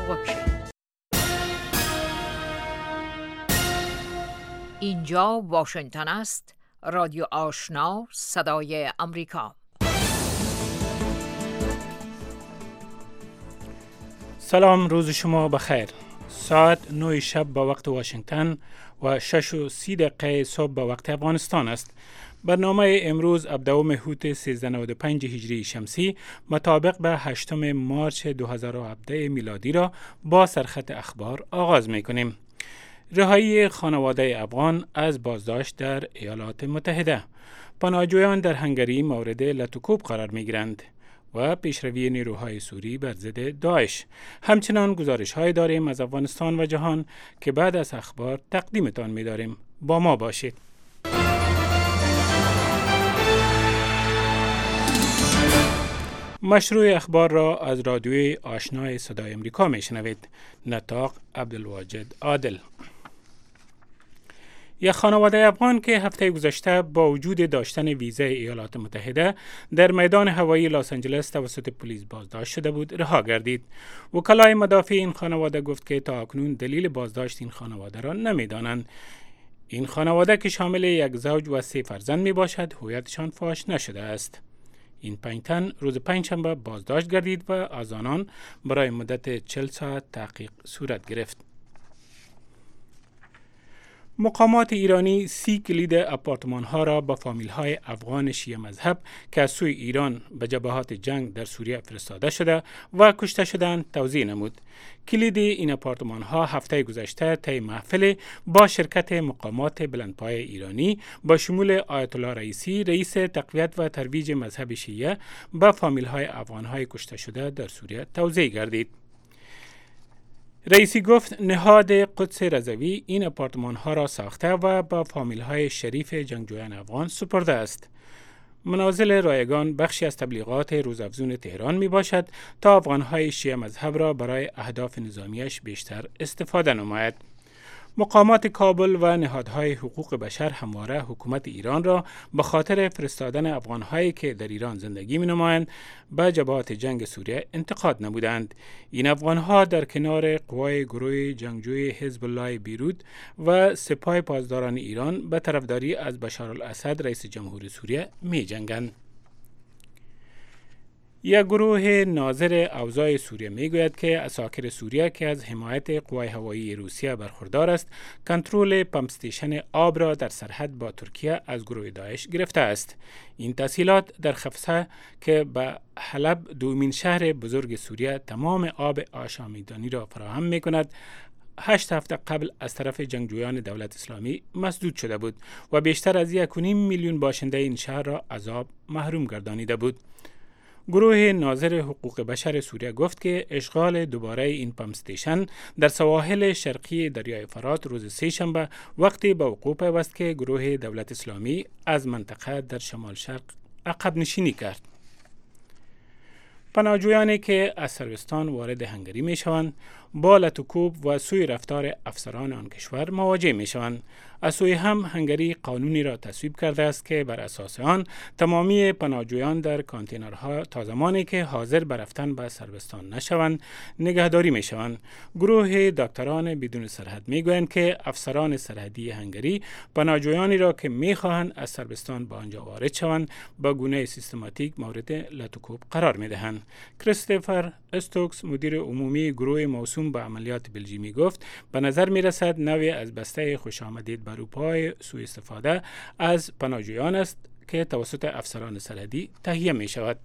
بکشید. اینجا واشنگتن است، رادیو آشنا، صدای امریکا. سلام، روز شما بخیر. ساعت 9 شب به وقت واشنگتن و 6:30 صبح به وقت افغانستان است. برنامه امروز 17 هوت 1395 هجری شمسی مطابق به 8 مارچ 2017 میلادی را با سرخط اخبار آغاز می کنیم. رهایی خانواده افغان از بازداشت در ایالات متحده. پناهجویان در هنگری مورد لطوکوب قرار می گیرند و پیشروی نیروهای سوری بر ضد داعش. همچنان گزارش های داریم از افغانستان و جهان که بعد از اخبار تقدیمتان می داریم. با ما باشید. مشروع اخبار را از رادیوی آشنای صدای امریکا می شنوید. نطاق عبدالواجد عادل. یک خانواده افغان که هفته گذشته با وجود داشتن ویزای ایالات متحده در میدان هوایی لس آنجلس توسط پلیس بازداشت شده بود، رها گردید. وکلای مدافع این خانواده گفت که تا اکنون دلیل بازداشت این خانواده را نمی‌دانند. این خانواده که شامل یک زوج و 3 فرزند می باشد، هویتشان فاش نشده است. این 5 تن روز پنجشنبه بازداشت گردید و از آنان برای مدت 40 ساعت تحقیق صورت گرفت. مقامات ایرانی 30 کلید آپارتمان ها را به فامیل های افغان شیعه مذهب که از سوی ایران به جبهات جنگ در سوریه فرستاده شده و کشته شدند توزیع نمود. کلید این آپارتمان ها هفته گذشته طی محفل با شرکت مقامات بلندپایه ایرانی با شمول آیت الله رئیسی، رئیس تقویت و ترویج مذهب شیعه، به فامیل های افغان های کشته شده در سوریه توزیع گردید. رئیسی گفت نهاد قدس رضوی این آپارتمان ها را ساخته و با فامیل های شریف جنگجویان افغان سپرده است. منازل رایگان بخشی از تبلیغات روزافزون تهران می باشد تا افغان های شیعه مذهب را برای اهداف نظامیش بیشتر استفاده نماید. مقامات کابل و نهادهای حقوق بشر همواره حکومت ایران را به خاطر فرستادن افغان‌هایی که در ایران زندگی می‌نمایند به جبهات جنگ سوریه انتقاد نمودند. این افغان‌ها در کنار قوای گروه جنگجوی حزب الله بیروت و سپاه پاسداران ایران به طرفداری از بشارالاسد رئیس جمهوری سوریه می‌جنگند. یک گروه ناظر اوضاع سوریه میگوید که عساکر سوریه که از حمایت قوای هوایی روسیه برخوردار است، کنترل پمپ استیشن آب را در سرحد با ترکیه از گروه داعش گرفته است. این تسهیلات در خفصه که به حلب دومین شهر بزرگ سوریه تمام آب آشامیدنی را فراهم میکند، 8 هفته قبل از طرف جنگجویان دولت اسلامی مسدود شده بود و بیشتر از 1.5 میلیون باشنده این شهر را از آب محروم گردانیده بود. گروه ناظر حقوق بشر سوریه گفت که اشغال دوباره این پمپ استیشن در سواحل شرقی دریای فرات روز 3 شنبه وقتی به وقوع پیوست که گروه دولت اسلامی از منطقه در شمال شرق عقب نشینی کرد. پناهجویانی که از صربستان وارد هنگری می شوند با لطوکوب و سوء رفتار افسران آن کشور مواجه می شوند. از سوی هم هنگری قانونی را تصویب کرده است که بر اساس آن تمامی پناهجویان در کانتینرها تا زمانی که حاضر به رفتن به صربستان نشوند نگهداری می شوند. گروه دکتران بدون سرحد می گویند که افسران سرحدی هنگری پناهجویانی را که می خواهند از صربستان به آنجا وارد شوند با گونه سیستماتیک مورد لطوکوب قرار می دهند. کریستوفر استوکس مدیر عمومی گروه موسوم به عملیات بلژیمی گفت به نظر می رسد نوعی از بسته خوش آمدید بر اروپای سوء استفاده از پناهجویان است که توسط افسران سرحدی تهیه می شود.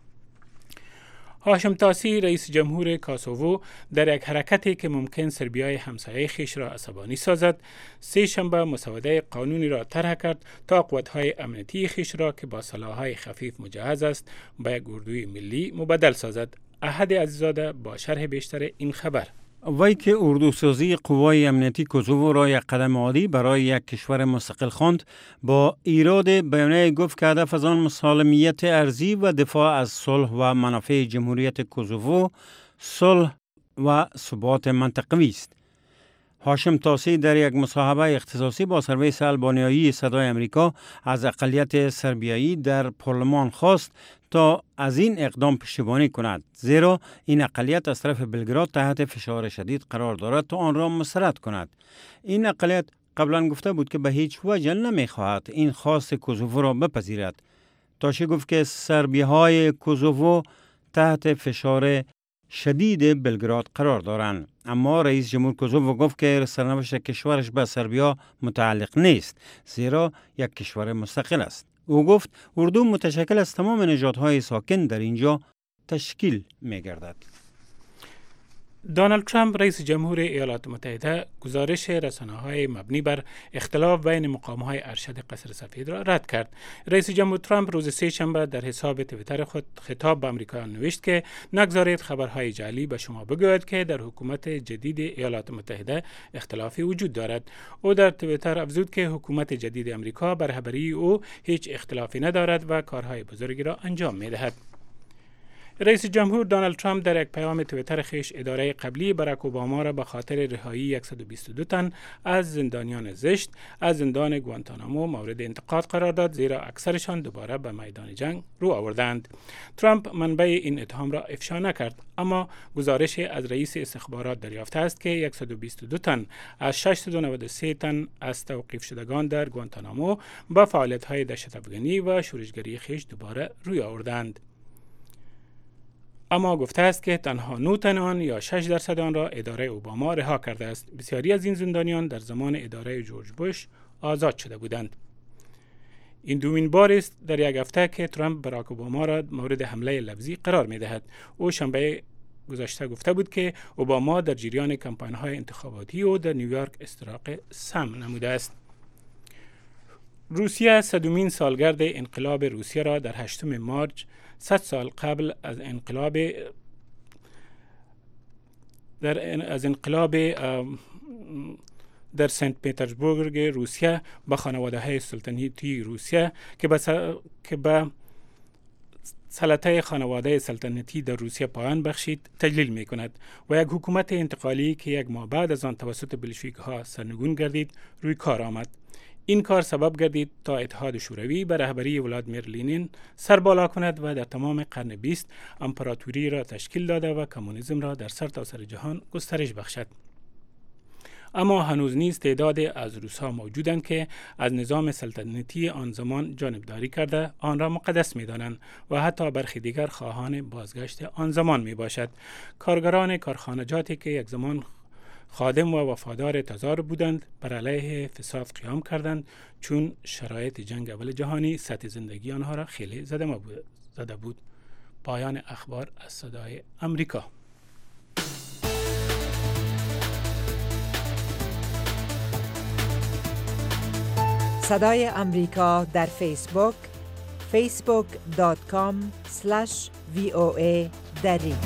هاشم تاسی رئیس جمهور کاسوو در یک حرکتی که ممکن سربیای همسایه خیش را عصبانی سازد، 3 شنبه مسوده قانونی را طرح کرد تا قوت‌های امنیتی خیش را که با سلاح‌های خفیف مجهز است به یک اردوی ملی مبدل سازد. احد عزیزاده با شرح بیشتر این خبر. وی که اردوسازی قوای امنیتی کوزوو را یک قدم عالی برای یک کشور مستقل خواند، با ایراد بیانیه گفت که هدف از آن مسالمت ارضی و دفاع از صلح و منافع جمهوریت کوزوو، صلح و ثبات منطقوی است. هاشم طاسی در یک مصاحبه اختصاصی با سرویس آلبانیایی صدای امریکا از اقلیت سربیایی در پارلمان خواست تا از این اقدام پشتیبانی کند، زیرا این اقلیت از طرف بلگراد تحت فشار شدید قرار دارد تا آن را مسترد کند. این اقلیت قبلا گفته بود که به هیچ وجه نمیخواهد این خواست کوزوو را بپذیرد. طاسی گفت که سربیهای کوزوو تحت فشار شدید بلگراد قرار دارند، اما رئیس جمهور کوزوو گفت که سرنوشت کشورش به سربیا متعلق نیست، زیرا یک کشور مستقل است. او گفت اردو متشکل از تمام نژادهای ساکن در اینجا تشکیل می گردد. دونالد ترامپ رئیس جمهور ایالات متحده گزارش رسانه‌های مبنی بر اختلاف بین مقام‌های ارشد قصر سفید را رد کرد. رئیس جمهور ترامپ روز سه‌شنبه در حساب توییتر خود خطاب به آمریکایان نوشت که نگذارید خبرهای جعلی به شما بگوید که در حکومت جدید ایالات متحده اختلافی وجود دارد. او در توییتر افزود که حکومت جدید آمریکا بر رهبری او هیچ اختلافی ندارد و کارهای بزرگی را انجام می‌دهد. رئیس جمهور دونالد ترامپ در یک پیام توییتر خویش اداره قبلی باراک اوباما را به خاطر رهایی 122 تن از زندانیان زشت از زندان گوانتانامو مورد انتقاد قرار داد، زیرا اکثرشان دوباره به میدان جنگ رو آوردند. ترامپ منبع این اتهام را افشا نکرد، اما گزارش از رئیس استخبارات دریافته است که 122 تن از 693 تن از توقیف شدگان در گوانتانامو با فعالیت‌های دهشت‌افکنی و شورشگری خویش دوباره روی آوردند. اما گفته است که تنها 9 تن آن یا 6% آن را اداره اوباما رها کرده است. بسیاری از این زندانیان در زمان اداره جورج بوش آزاد شده بودند. این دومین بار است در یک هفته که ترامپ باراک اوباما را مورد حمله لفظی قرار می دهد. او شنبه گذشته گفته بود که اوباما در جریان کمپاین‌های انتخاباتی او در نیویورک استراق سم نموده است. روسیه 100مین سالگرد انقلاب روسیه را در 8 مارس 100 سال قبل از انقلاب در سنت پترزبورگ روسیه به خانواده‌های سلطنتی روسیه که به سلطه خانواده سلطنتی در روسیه پایان بخشید تجلیل می کند و یک حکومت انتقالی که یک ماه بعد از آن توسط بلشویک‌ها سرنگون گردید روی کار آمد. این کار سبب گردید تا اتحاد شوروی به رهبری ولادیمیر لنین سر بالا کند و در تمام قرن 20 امپراتوری را تشکیل داده و کمونیسم را در سرتاسر جهان گسترش بخشد. اما هنوز نیز تعدادی از روس‌ها موجودند که از نظام سلطنتی آن زمان جانبداری کرده آن را مقدس می‌دانند و حتی برخی دیگر خواهان بازگشت آن زمان میباشد. کارگران کارخانجاتی که یک زمان خادم و وفادار تزار بودند بر علیه فساد قیام کردند، چون شرایط جنگ اول جهانی سطح زندگی آنها را خیلی زده بود. پایان اخبار از صدای امریکا. صدای امریکا در فیسبوک facebook.com/VOA دری.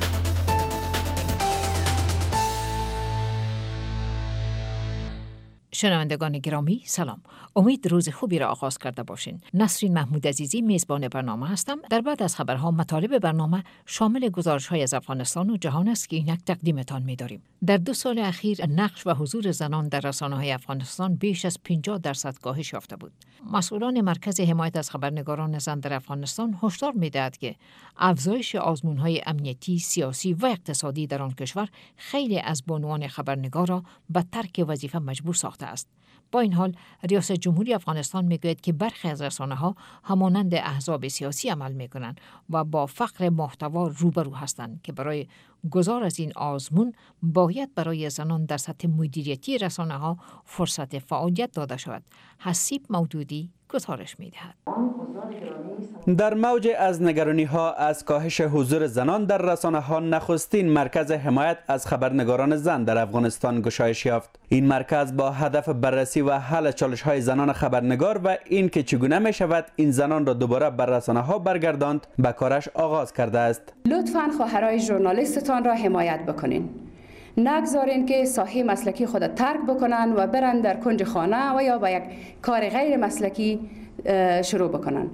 شنوندگان گرامی سلام، امید روز خوبی را آغاز کرده باشین. نسرین محمود عزیزی میزبان برنامه هستم. در بعد از خبرها مطالب برنامه شامل گزارش‌های از افغانستان و جهان است که اینک تقدیمتان می‌داریم. در 2 سال اخیر نقش و حضور زنان در رسانه‌های افغانستان بیش از 50% کاهش یافته بود. مسئولان مرکز حمایت از خبرنگاران زن در افغانستان هشدار می‌دهند که افزایش آزمون‌های امنیتی، سیاسی و اقتصادی در آن کشور خیلی از بانوان خبرنگار را به ترک وظیفه مجبور ساخته است. با این حال ریاست جمهوری افغانستان میگوید که برخی از رسانه‌ها همانند احزاب سیاسی عمل میکنند و با فقر محتوا روبرو هستند که برای گذار از این آزمون باید برای زنان در سطح مدیریتی رسانه‌ها فرصت فعالیت داده شود. حسیب مودودی گزارش می‌دهد. در موج از نگرانی‌ها از کاهش حضور زنان در رسانه‌ها، نخستین مرکز حمایت از خبرنگاران زن در افغانستان گشایش یافت. این مرکز با هدف بررسی و حل چالش‌های زنان خبرنگار و اینکه چگونه می‌شود این زنان را دوباره بر رسانه‌ها برگرداند به کارش آغاز کرده است. لطفاً خواهرای ژورنالیستتان را حمایت بکنین. نگذارین که ساحه مسلکی خود ترک بکنن و برن در کنج خانه و یا با یک کار غیر مسلکی شروع بکنن.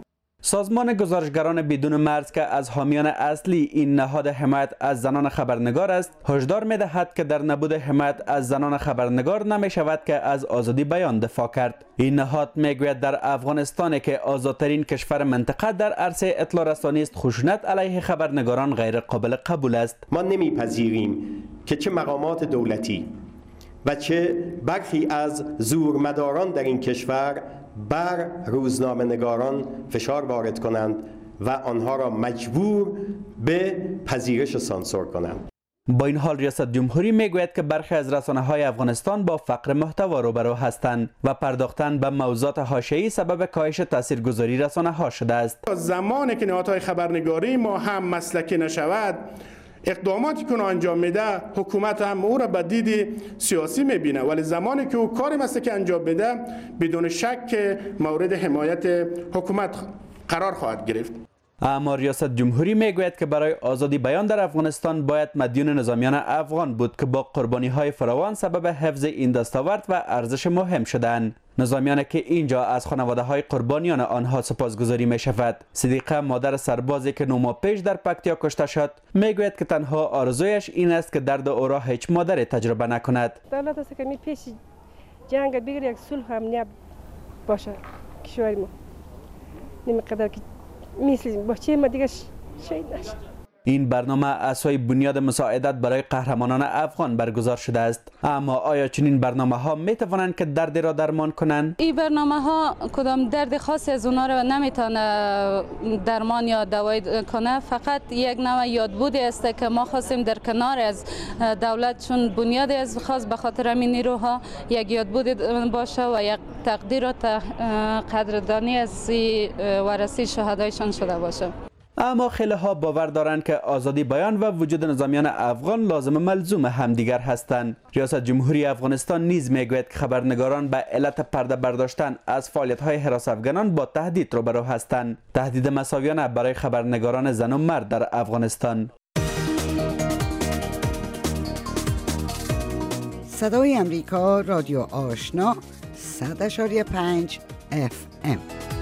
سازمان گزارشگران بدون مرز که از حامیان اصلی این نهاد حمایت از زنان خبرنگار است، هشدار می‌دهد که در نبود حمایت از زنان خبرنگار نمی‌شود که از آزادی بیان دفاع کرد. این نهاد می‌گوید در افغانستان که آزادترین کشور منطقه در عرصه اطلاع رسانی است، خشونت علیه خبرنگاران غیر قابل قبول است. ما نمی‌پذیریم که چه مقامات دولتی و چه برخی از زورمداران در این کشور بر روزنامه‌نگاران فشار وارد کنند و آنها را مجبور به پذیرش سانسور کنند. با این حال ریاست جمهوری میگوید که برخی از رسانه‌های افغانستان با فقر محتوا روبرو هستند و پرداختن به موضوعات حاشیه‌ای سبب کاهش تاثیرگذاری رسانه‌ها شده است. زمانی که نهادهای خبرنگاری ما هم مسلکی نشود، اقداماتی که انجام میده حکومت هم او را به دید سیاسی میبینه، ولی زمانی که او کار مسلکی انجام بده بدون شک مورد حمایت حکومت قرار خواهد گرفت. اما ریاست جمهوری میگوید که برای آزادی بیان در افغانستان باید مدیون نظامیان افغان بود که با قربانی‌های فراوان سبب حفظ این دستاورد و ارزش مهم شدند. نظامیان که اینجا از خانواده‌های قربانیان آنها سپاسگزاری می شود. صدیقه، مادر سربازی که 9 ماه پیش در پکتیا کشته شد، میگوید که تنها آرزویش این است که درد او را هیچ مادری تجربه نکند. دولت است که می پیش جنگ بگیره، یک صلح امنیت باشه کشور ما. نمی‌قدر که میسلیم بچه ما دیگه شهید نشد. این برنامه اساس بنیاد مساعدت برای قهرمانان افغان برگزار شده است. اما آیا چنین برنامه ها می توانند که درد را درمان کنند؟ این برنامه ها کدام درد خاصی از اونا را نمیتونه درمان یا دوایی کنه، فقط یک نوع یادبودی است که ما خواستیم در کنار از دولت چون بنیاد از خاص به خاطر همین نیروها یک یادبودی باشه و یک تقدیر و قدردانی از ورثه شهدایشان شده باشه. اما خیلی ها باور دارند که آزادی بیان و وجود نظامیان افغان لازم ملزوم همدیگر هستند. ریاست جمهوری افغانستان نیز میگوید که خبرنگاران به علت پرده برداشتن از فعالیت‌های حراس افغانان با تهدید روبرو هستند. تهدید مساویانه برای خبرنگاران زن و مرد در افغانستان. صدای امریکا، رادیو آشنا، 100.5 FM.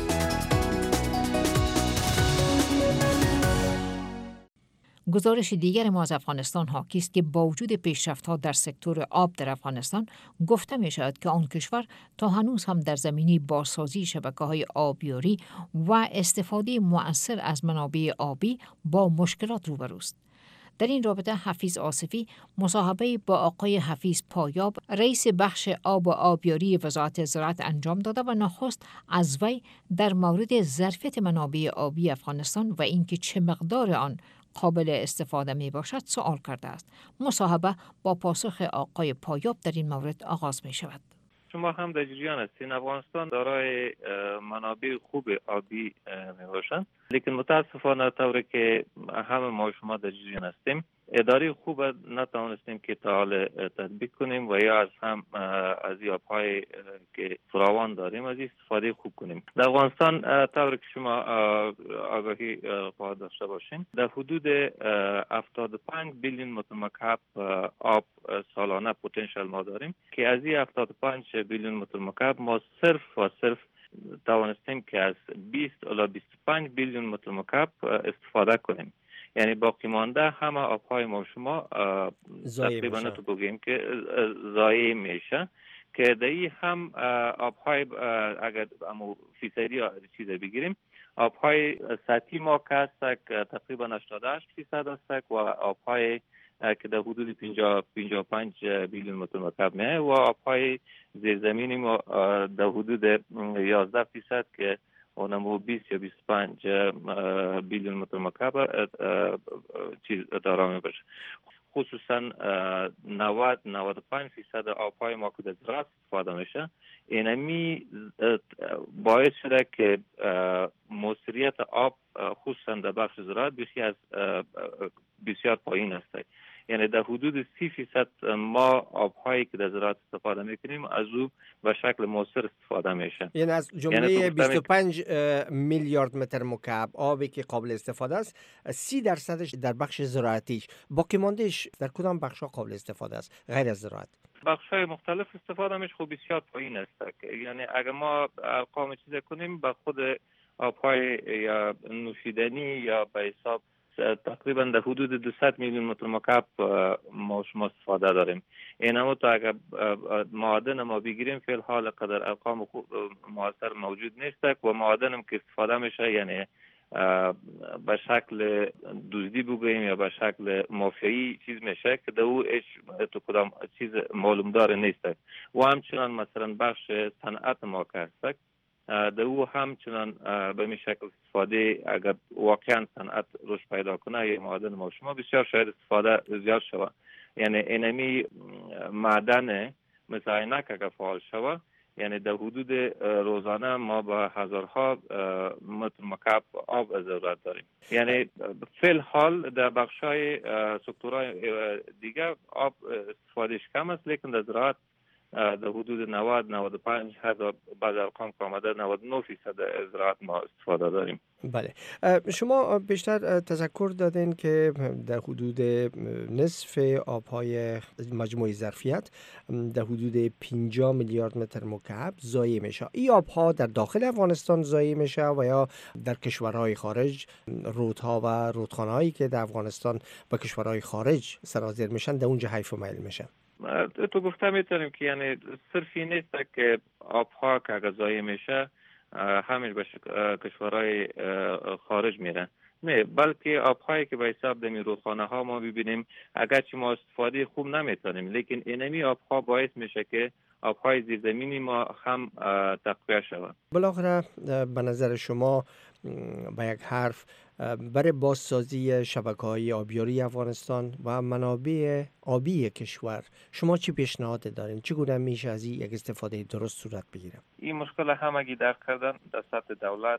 گزارش دیگر ما از افغانستان حاکی است که با وجود پیشرفت‌ها در سکتور آب در افغانستان، گفته می شود که آن کشور تا هنوز هم در زمینه بازسازی شبکه‌های آبیاری و استفاده مؤثر از منابع آبی با مشکلات روبروست. در این رابطه حفیظ آصفی مصاحبه با آقای حفیظ پایاب، رئیس بخش آب و آبیاری وزارت زراعت انجام داده و نخست از وی در مورد ظرفیت منابع آبی افغانستان و اینکه چه مقدار آن قابل استفاده می باشد سوال کرده است. مصاحبه با پاسخ آقای پایاب در این مورد آغاز می شود. شما هم در جریان هستین افغانستان دارای منابع خوب آبی می باشند، لیکن متاسفانه طوری که همه ما شما در جریان هستیم اداره خوب نتوانستیم که تا حال تطبیق کنیم و یا از آب‌های که فراوان داریم از استفاده خوب کنیم. در افغانستان طوری که شما آگاهی خواهد داشته باشین در حدود 75 بیلیون متر مکعب آب سالانه پتانسیل ما داریم که از این 75 بیلیون متر مکعب ما صرف و صرف توانستیم که از 20 الی 25 بیلیون متر مکعب استفاده کنیم. یعنی باقی مانده همه آبهای ما شما تقریبا تو بگیم که ضایع میشه که دایی هم آبهای اگر امو فیصدی چیز بگیریم آبهای سطحی ما که هست تقریبا 88% هست و آبهای که در حدود 55 بیلیون متر مکعب میه و آبهای زیرزمینی ما در حدود 11% که اونمو 20 یا 25 بیلیون متر مکعب چیز دارا میباشه. خصوصا 90-95% آبهای ما که در زراعت استفاده میشه اینمی باعث شده که مؤثریت آب خصوصا در بخش زراعت بسیار پایین است. یعنی در حدود 30% ما آبهایی که در زراعت استفاده میکنیم از او به شکل مؤثر استفاده میشه. یعنی از جمله 25 میلیارد متر مکعب آبی که قابل استفاده است 30% در بخش زراعتیش، باقی ماندهش در کدام بخش‌ها قابل استفاده است غیر از زراعت؟ بخش‌های مختلف استفاده میشه خب بسیار پایین است. یعنی اگر ما ارقام چیز کنیم با خود آبهای یا نوشیدنی یا به حساب تقریبا در حدود 200 میلیون متر مکعب ما شما استفاده داریم. اینما تو اگر معادن ما بگیریم فی الحال قدر ارقام معاصر موجود نیست و معادنم که استفاده میشه یعنی به شکل دزدی بگوییم یا به شکل مافیایی چیز میشه که در او تو کدام چیز معلوم داره نیست و همچنان مثلا بخش صنعت ما که هست در او همچنان به این شکل استفاده اگر واقعا صنعت رشد پیدا کنه یا معادن ما شما بسیار شاید استفاده زیاد شوه. یعنی اینمی معدن مثل عینک اگر فعال شوه یعنی در حدود روزانه ما به هزارها متر مکعب آب ضرورت داریم. یعنی فی الحال در بخشای سکتورهای دیگر آب استفادهش کم است، لیکن در زراعت در حدود 90-95 حتی بعض ارقام که آمده 99% زراعت ما استفاده داریم. بله، شما بیشتر تذکر دادین که در حدود نصف آبهای مجموعه ظرفیت در حدود 50 میلیارد متر مکعب ضایع میشه. این آبها در داخل افغانستان ضایع میشه و یا در کشورهای خارج رودها و رودخانه‌هایی که در افغانستان و کشورهای خارج سرازیر میشن در اونجا حیف و میل میشه؟ تو گفته میتونیم که یعنی صرفی نیست که آبها که اگر ضایع میشه همین به کشورهای خارج میره، نه، بلکه آبهایی که به حساب دمی رودخانه ها ما ببینیم اگرچه ما استفاده خوب نمیتونیم، لیکن اینمی آبها باعث میشه که آبهای زیرزمینی ما هم تقویه شود. بالاخره به نظر شما با یک حرف برای بازسازی شبکه‌های آبیاری افغانستان و منابع آبی کشور شما چی پیشنهاد دارین؟ چگونه میشه از این یک استفاده درست صورت بگیره؟ این مشکل همگی درک کردن در سطح دولت،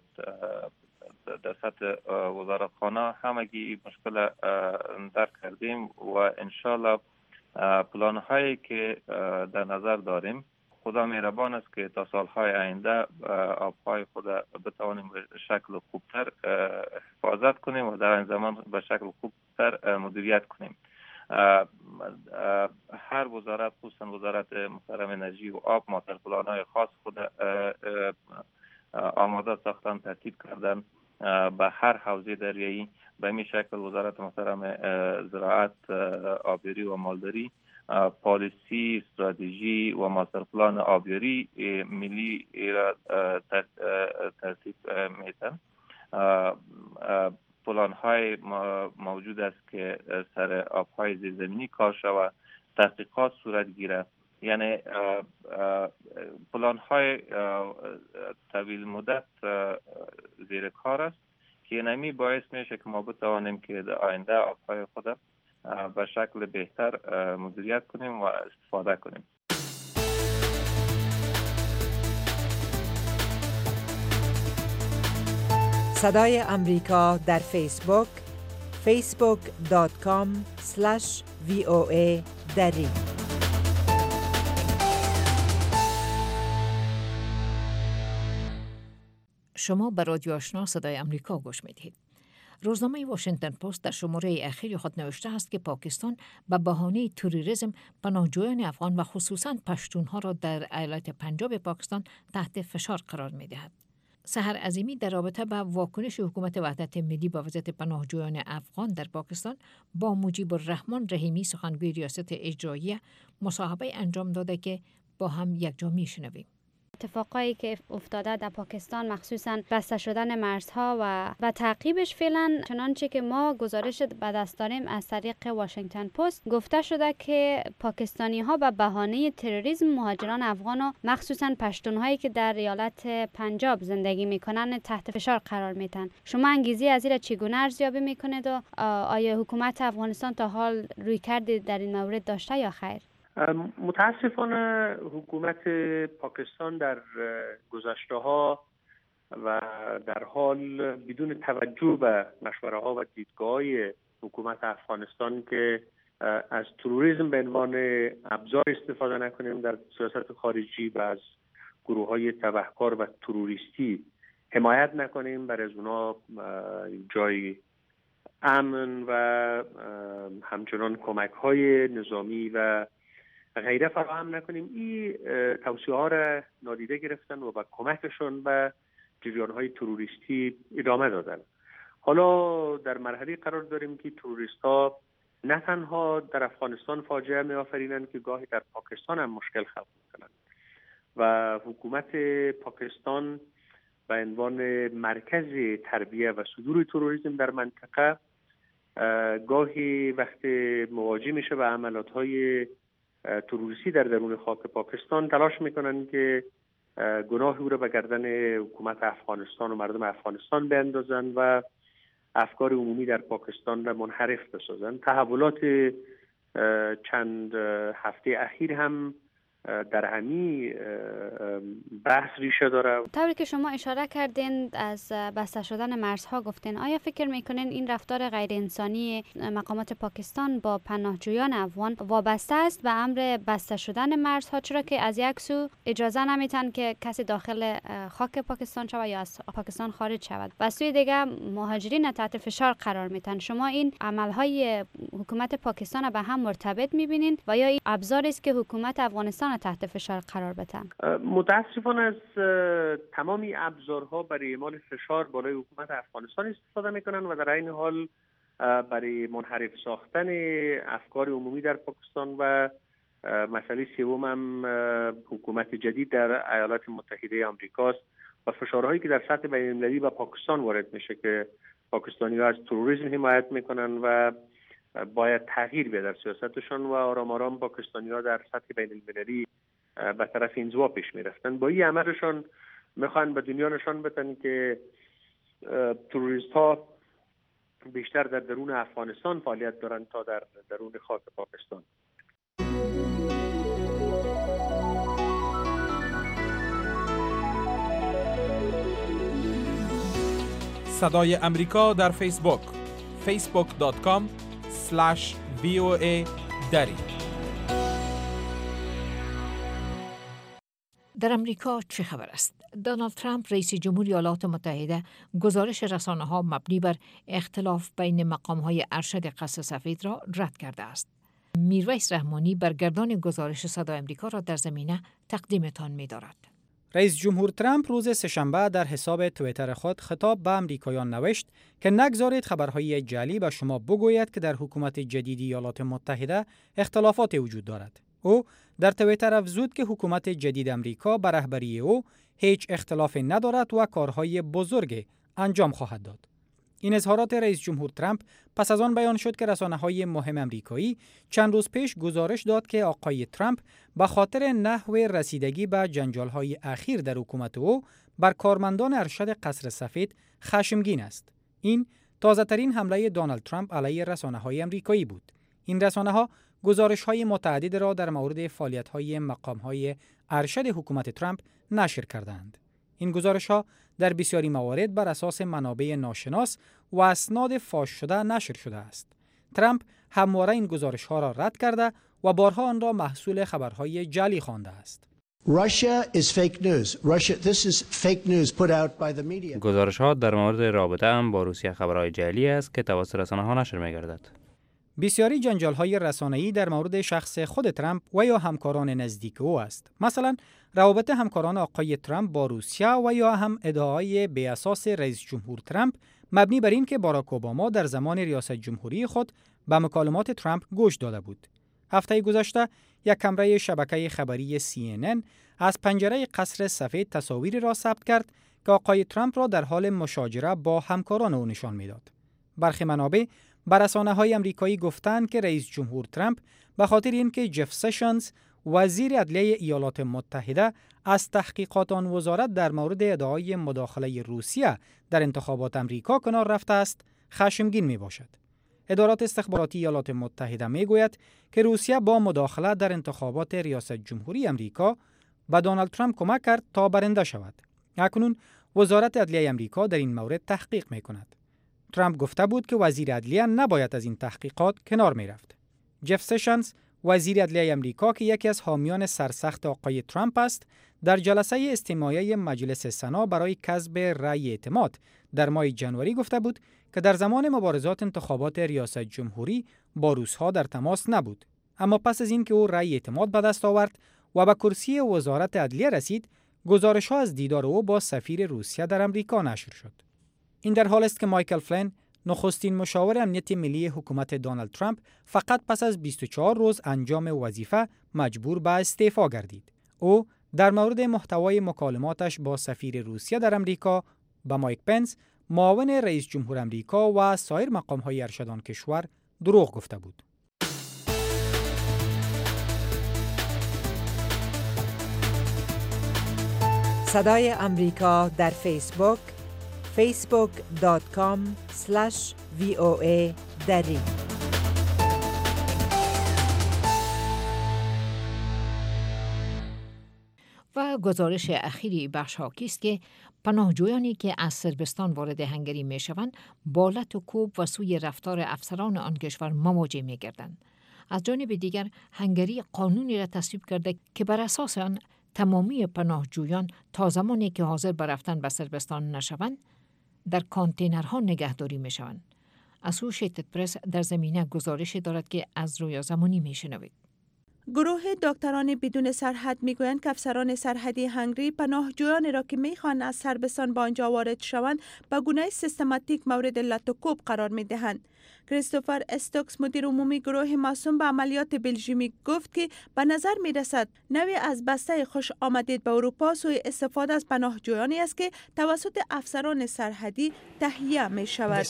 در سطح وزارتخانه همگی مشکل درک کردیم و انشالله پلان هایی که در نظر داریم خدا مهربان است که تا سالهای آینده آبهای خود بتوانیم به شکل خوبتر حفاظت کنیم و در این زمان به شکل خوبتر مدیریت کنیم. هر وزارت خصوصا وزارت محترم انرژی و آب ما در پلان‌های خاص خود آماده ساختن، ترتیب کردن به هر حوزه دریایی. به این شکل وزارت محترم زراعت، آبیاری و مالداری پالیسی، استراتژی و ماستر پلان آبیاری ملی را ترتیب میتن. پلان های موجود است که سر آبهای زیرزمینی کار شود، تحقیقات صورت گیره. یعنی پلان های طویل مدت زیر کار است که اینمی باعث میشه که ما بتوانیم که در آینده آبهای خود به شکل بهتر مدیریت کنیم و استفاده کنیم. صدای امریکا در فیسبوک facebook.com/VOA دری. شما به رادیو آشنا صدای امریکا گوش میدهید. روزنامه واشنگتن پست در شماره اخیر خود نوشته است که پاکستان به بهانه تروریسم پناهجویان افغان و خصوصاً پشتونها را در ایالت پنجاب پاکستان تحت فشار قرار می‌دهد. سحر عظیمی در رابطه با واکنش حکومت وحدت ملی با وضعیت پناهجویان افغان در پاکستان با مجیب الرحمن رحیمی سخنگوی ریاست اجراییه مصاحبه انجام داده که با هم یکجا میشنویم. اتفاقایی که افتاده در پاکستان مخصوصاً بسته شدن مرزها و تعقیبش فعلا چنانچه که ما گزارش به دست داریم از طریق واشنگتن پست گفته شده که پاکستانی ها به بهانه تروریسم مهاجران افغان و مخصوصاً پشتون هایی که در ایالت پنجاب زندگی میکنن تحت فشار قرار میدن. شما انگیزه از این چگونه ارزیابی میکنید و آیا حکومت افغانستان تا حال رویکردی در این مورد داشته یا خیر؟ متاسفانه حکومت پاکستان در گذشته‌ها و در حال بدون توجه به مشوره ها و دیدگاه حکومت افغانستان که از تروریسم به عنوان ابزار استفاده نکنیم در سیاست خارجی و از گروه های تبهکار و تروریستی حمایت نکنیم، برای از اونا جای امن و همچنان کمک های نظامی و غیره فراهم نکنیم، این توصیه ها را نادیده گرفتن و با کمکشون به جریان‌های تروریستی ادامه دادن. حالا در مرحله قرار داریم که تروریست‌ها نه تنها در افغانستان فاجعه می‌آفرینند که گاهی در پاکستان هم مشکل خلق می‌کنند و حکومت پاکستان به عنوان مرکز تربیه و صدور تروریسم در منطقه گاهی وقت مواجه میشه به عملات‌های تروریستی در درون خاک پاکستان تلاش میکنن که گناه او را به گردن حکومت افغانستان و مردم افغانستان بیندازن و افکار عمومی در پاکستان را منحرف بسازن. تحولات چند هفته اخیر هم در همین بحث ریشه داره. طوری که شما اشاره کردین از بسته شدن مرزها گفتین، آیا فکر میکنین این رفتار غیر انسانی مقامات پاکستان با پناهجویان افغان وابسته است به امر بسته شدن مرزها، چرا که از یک سو اجازه نمیتن که کسی داخل خاک پاکستان شود یا از پاکستان خارج شود و سوی دیگه مهاجرین تحت فشار قرار میتن؟ شما این عملهای حکومت پاکستان به هم مرتبط میبینین و یا این ابزاری است که حکومت افغانستان تحت فشار قرار بدن؟ متاسفانه از تمامی ابزارها برای اعمال فشار بالای حکومت افغانستان استفاده میکنن و در این حال برای منحرف ساختن افکار عمومی در پاکستان و مسئله سوم هم حکومت جدید در ایالات متحده آمریکاست و فشارهایی که در سطح بین‌المللی به پاکستان وارد میشه که پاکستانی‌ها از تروریسم حمایت میکنن و باید تغییر بیاد در سیاستشون و آرام آرام پاکستانی‌ها در سطح بین‌المللی به طرف انزوا پیش میرفتن. با این عملشون میخوان به دنیا نشان بدن که تروریست‌ها بیشتر در درون افغانستان فعالیت دارن تا در درون خاک پاکستان. صدای امریکا در فیسبوک facebook.com/VOA دری. در امریکا چه خبر است؟ دونالد ترامپ رئیس جمهوری ایالات متحده گزارش رسانه‌ها مبنی بر اختلاف بین مقام‌های ارشد قصر سفید را رد کرده است. میرویس رحمانی برگردان گزارش صدای امریکا را در زمینه تقدیمتان می‌دارد. رئیس جمهور ترامپ روز سه‌شنبه در حساب توییتر خود خطاب به آمریکایان نوشت که نگذارید خبرهای جعلی به شما بگوید که در حکومت جدید ایالات متحده اختلافات وجود دارد. او در توییتر افزود که حکومت جدید امریکا به رهبری او هیچ اختلافی ندارد و کارهای بزرگ انجام خواهد داد. این اظهارات رئیس جمهور ترامپ پس از آن بیان شد که رسانه‌های مهم آمریکایی چند روز پیش گزارش داد که آقای ترامپ به خاطر نحو رسیدگی به جنجال‌های اخیر در حکومت او بر کارمندان ارشد قصر سفید خشمگین است. این تازه‌ترین حمله دونالد ترامپ علیه رسانه‌های آمریکایی بود. این رسانه‌ها گزارش‌های متعدد را در مورد فعالیت‌های مقام‌های ارشد حکومت ترامپ نشر کردند. این گزارش‌ها در بسیاری موارد بر اساس منابع ناشناس و اسناد فاش شده نشر شده است. ترامپ همواره این گزارش‌ها را رد کرده و بارها آن را محصول خبرهای جعلی خوانده است. گزارش‌ها در مورد رابطه هم با روسیه خبرهای جعلی است که توسط رسانه‌ها نشر می‌گردد. بسیاری جنجال‌های رسانه‌ای در مورد شخص خود ترامپ و یا همکاران نزدیک او است. مثلا روابط همکاران آقای ترامپ با روسیه و یا هم ادعای بی اساس رئیس جمهور ترامپ مبنی بر این که باراک اوباما در زمان ریاست جمهوری خود به مکالمات ترامپ گوش داده بود. هفته گذشته یک کمره شبکه خبری CNN از پنجره قصر سفید تصاویری را ثبت کرد که آقای ترامپ را در حال مشاجره با همکاران او نشان می‌داد. برخی منابع بر رسانه‌های آمریکایی گفتند که رئیس جمهور ترامپ به خاطر اینکه جف سشنز وزیر عدلیه ایالات متحده از تحقیقات آن وزارت در مورد ادعای مداخله روسیه در انتخابات آمریکا کنار رفته است، خشمگین میباشد. ادارات استخباراتی ایالات متحده میگوید که روسیه با مداخله در انتخابات ریاست جمهوری آمریکا به دونالد ترامپ کمک کرد تا برنده شود. اکنون وزارت عدلیه آمریکا در این مورد تحقیق میکند. ترامپ گفته بود که وزیر عدلیه نباید از این تحقیقات کنار میرفت. جف سشنز وزیر عدلیه آمریکا که یکی از حامیان سرسخت آقای ترامپ است، در جلسه استماعی مجلس سنا برای کسب رأی اعتماد در ماه ژانویه گفته بود که در زمان مبارزات انتخابات ریاست جمهوری با روس‌ها در تماس نبود، اما پس از اینکه او رأی اعتماد به دست آورد و به کرسی وزارت عدلیه رسید، گزارش‌ها از دیدار او با سفیر روسیه در امریکا نشر شد. این در حالی است که مایکل فلین، نخستین مشاور امنیت ملی حکومت دونالد ترامپ، فقط پس از 24 روز انجام وظیفه مجبور به استعفا گردید. او در مورد محتوای مکالماتش با سفیر روسیه در امریکا با مایک پنس، معاون رئیس جمهور امریکا و سایر مقام‌های ارشدان کشور دروغ گفته بود. صدای امریکا در فیسبوک facebook.com/VOA دری. و گزارش اخیری بخش حاکی است که پناهجویانی که از صربستان وارد هنگری می شوند با لط و کوب و سوی رفتار افسران آن کشور مواجه می گردند. از جانب دیگر هنگری قانونی را تصویب کرده که بر اساس آن تمامی پناهجویان تا زمانی که حاضر به رفتن به صربستان نشوند در کانتینرها نگهداری می شوند. اسوشیتد پرس در زمینه گزارش دارد که از رویا زمانی می شنوید. گروه دکتران بدون سرحد میگویند که افسران سرحدی هنگری پناهجویانی را که میخواهند از صربستان به آنجا وارد شوند به گونه سیستماتیک مورد لط و کوب قرار میدهند. کریستوفر استوکس، مدیر عمومی گروه مسئول به عملیات بلژیمی، گفت که به نظر می رسد نوعی از بسته خوش آمدید به اروپا سوی استفاده از پناهجویانی است که توسط افسران سرحدی تهیه می شود.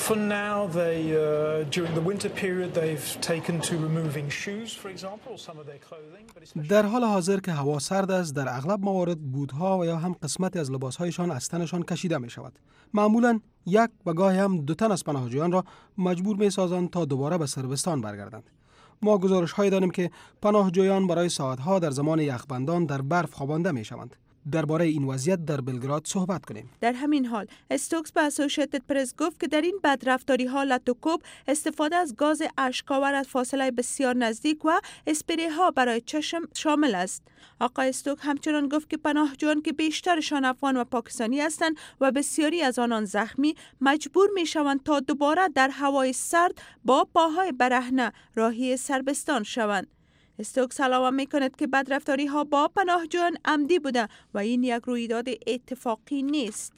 در حال حاضر که هوا سرد است، در اغلب موارد بوتها و یا هم قسمتی از لباسهایشان از تنشان کشیده می شود. معمولاً یک و گاهی هم 2 تن از پناهجویان را مجبور می سازند تا دوباره به صربستان برگردند. ما گزارش‌هایی داریم که پناهجویان برای ساعت‌ها در زمان یخبندان در برف خوابانده می‌شوند. درباره این وضعیت در بلگراد صحبت کنیم. در همین حال استوکس به اسوشیتد پرس گفت که در این بدرفتاری‌ها لط و کوب، استفاده از گاز اشک‌آور از فاصله بسیار نزدیک و اسپری‌ها برای چشم شامل است. آقای استوک همچنان گفت که پناهجویان که بیشترشان افغان و پاکستانی هستند و بسیاری از آنان زخمی، مجبور می‌شوند تا دوباره در هوای سرد با پاهای برهنه راهی صربستان شوند. استوکس علاوه می‌کند که بدرفتاری‌ها با پناهجویان عمدی بوده و این یک رویداد اتفاقی نیست.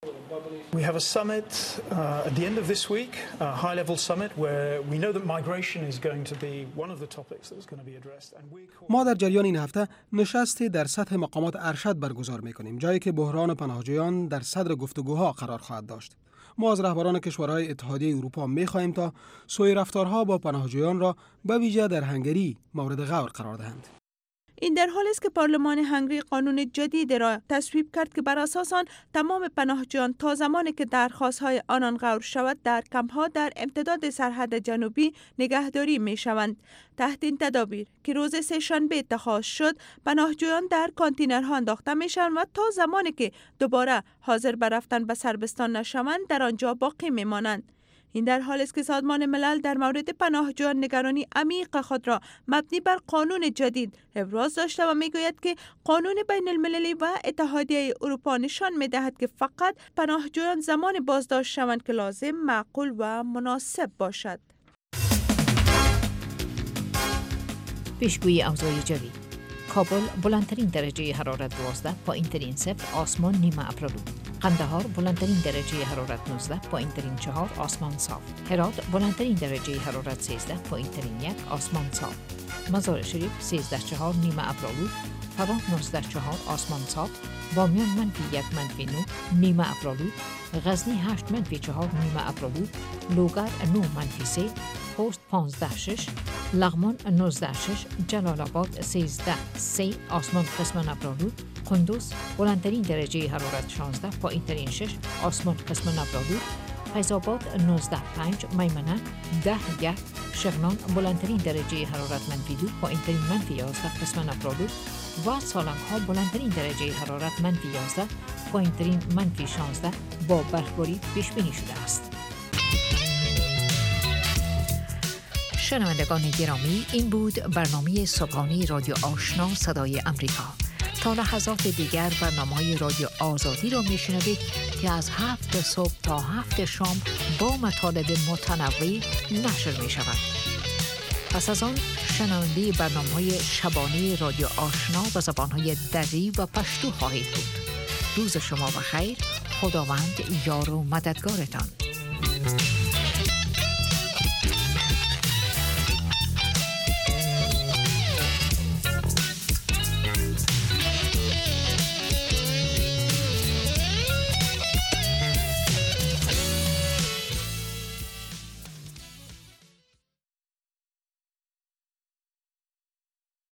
We have a summit at the end of this week, a high-level summit where we know that migration is going to be one of the topics that is going to be addressed. ما در جریان این هفته نشستی در سطح مقامات ارشد برگزار می‌کنیم، جایی که بحران پناهجویان در صدر گفتگوها قرار خواهد داشت. ما از رهبران کشورهای اتحادیه اروپا می‌خواهیم تا سوء رفتارها با پناهجویان را به ویژه در هنگری مورد غور قرار دهند. این در حالی است که پارلمان هنگری قانون جدید را تصویب کرد که بر اساس آن تمام پناهجویان تا زمانی که درخواست‌های آنان غور شود در کمپ‌ها در امتداد سرحد جنوبی نگهداری می‌شوند. تحت این تدابیر که روز سه‌شنبه اتخاذ شد، پناهجویان در کانتینرها انداخته می‌شوند و تا زمانی که دوباره حاضر به رفتن به صربستان نشوند در آنجا باقی می‌مانند. این در حالی است که سازمان ملل در مورد پناهجویان نگرانی عمیق خود را مبنی بر قانون جدید ابراز داشته و میگوید که قانون بین المللی و اتحادیه اروپا نشان میدهد که فقط پناهجویان زمان بازداشت شوند که لازم، معقول و مناسب باشد. پیشگویی اوضاع جوی: کابل بلندترین درجه حرارت 12، پایین‌ترین 0، آسمان نیمه ابرالود. قندهار بلندترین درجه حرارت 19، پایین‌ترین 4، آسمان صاف. هرات بلندترین درجه حرارت 13، پایین‌ترین 1، آسمان صاف. مزار شریف 13.4 نیمه ابرالود، فراه 19.4 آسمان صاف. بامیان -1 -9 نیمه ابرالود، غزنی 8 -4 نیمه ابرالود، لوگر 9 -3، خوست 15.6، لغمان 19.6، جلال آباد 13.3 آسمان قسماً ابرالود، قندوز بلندترین درجه حرارت 16، پایین‌ترین 6، آسمان قسماً ابرالود، فیض آباد 19.5، میمنه 10.1، شغنان بلندترین درجه حرارت -2، پایین‌ترین -11 قسماً ابرالود و سالنگ‌ها بلندترین درجه حرارت -11، پایین‌ترین -16 با برفباری پیش بینی شده است. شنوندگان گرامی، این بود برنامه صبحانه رادیو آشنا صدای امریکا. تا لحظات دیگر برنامه‌های رادیو آزادی را میشنوید که از 7 صبح تا 7 شام با مطالب متنوع نشر می شود. پس از آن شنونده برنامه‌های شبانه رادیو آشنا با زبان‌های دری و پشتو خواهید بود. روز شما بخیر. خداوند یار و مددگارتان.